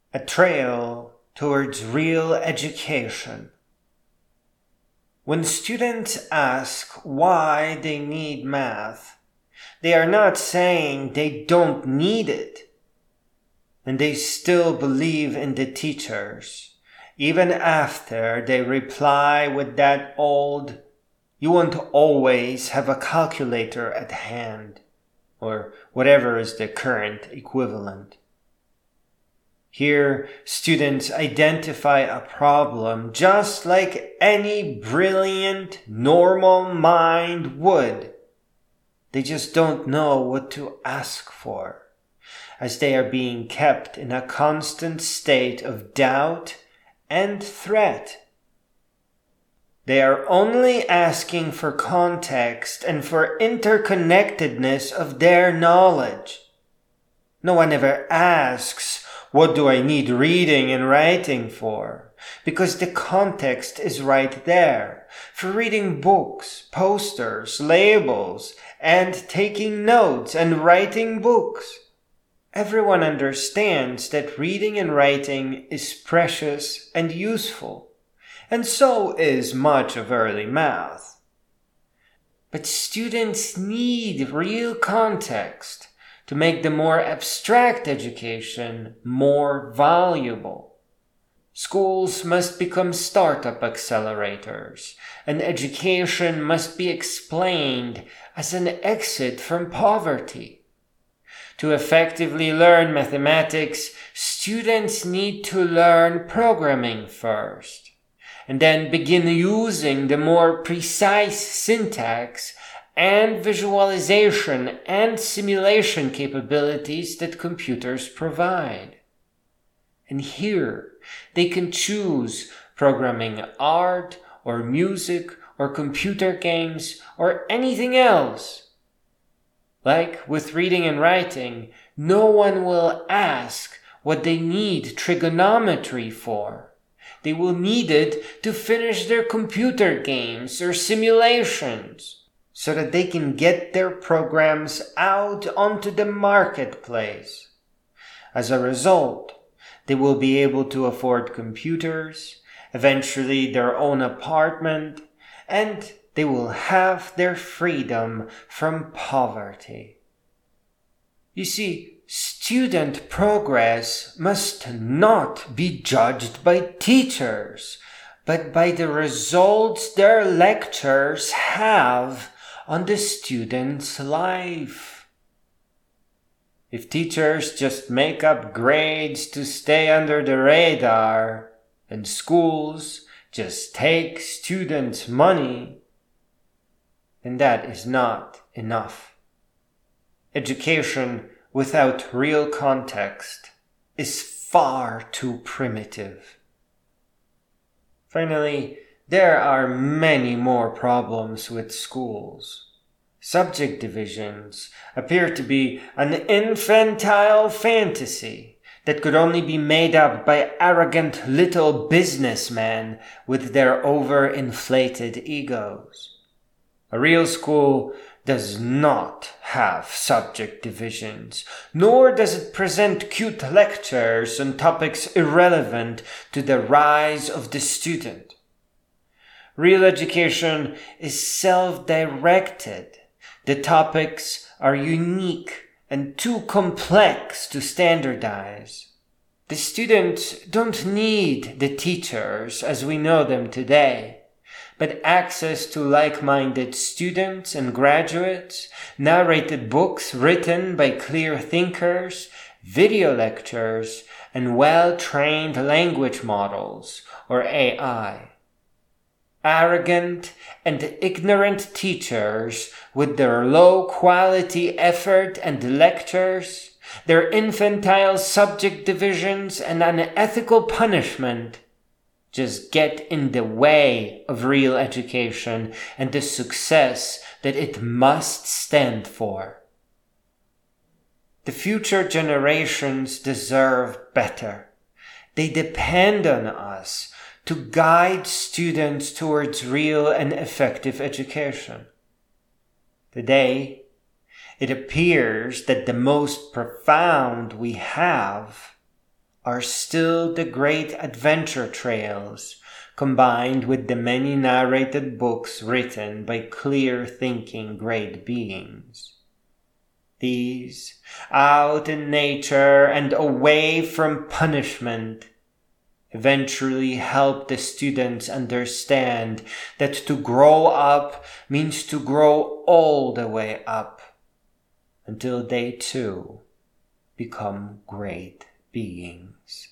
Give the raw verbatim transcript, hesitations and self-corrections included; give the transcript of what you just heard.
a trail towards real education. When students ask why they need math, they are not saying they don't need it, and they still believe in the teachers, even after they reply with that old, "You won't always have a calculator at hand," or whatever is the current equivalent. Here, students identify a problem just like any brilliant, normal mind would. They just don't know what to ask for, as they are being kept in a constant state of doubt and threat. They are only asking for context and for interconnectedness of their knowledge. No one ever asks, "What do I need reading and writing for?" Because the context is right there for reading books, posters, labels, and taking notes and writing books. Everyone understands that reading and writing is precious and useful, and so is much of early math. But students need real context to make the more abstract education more valuable. Schools must become startup accelerators, and education must be explained as an exit from poverty. To effectively learn mathematics, students need to learn programming first, and then begin using the more precise syntax and visualization and simulation capabilities that computers provide. And here, they can choose programming art or music or computer games or anything else. Like with reading and writing, no one will ask what they need trigonometry for. They will need it to finish their computer games or simulations, so that they can get their programs out onto the marketplace. As a result, they will be able to afford computers, eventually their own apartment, and they will have their freedom from poverty. You see, student progress must not be judged by teachers, but by the results their lectures have on the student's life. If teachers just make up grades to stay under the radar, and schools just take students' money, then that is not enough. Education without real context is far too primitive. Finally, there are many more problems with schools. Subject divisions appear to be an infantile fantasy that could only be made up by arrogant little businessmen with their overinflated egos. A real school does not have subject divisions, nor does it present cute lectures on topics irrelevant to the rise of the student. Real education is self-directed. The topics are unique and too complex to standardize. The students don't need the teachers as we know them today, but access to like-minded students and graduates, narrated books written by clear thinkers, video lectures, and well-trained language models, or A I. Arrogant and ignorant teachers with their low-quality effort and lectures, their infantile subject divisions and unethical punishment just get in the way of real education and the success that it must stand for. The future generations deserve better. They depend on us to guide students towards real and effective education. Today, it appears that the most profound we have are still the great adventure trails, combined with the many narrated books written by clear-thinking great beings. These, out in nature and away from punishment, eventually help the students understand that to grow up means to grow all the way up, until they too become great beings.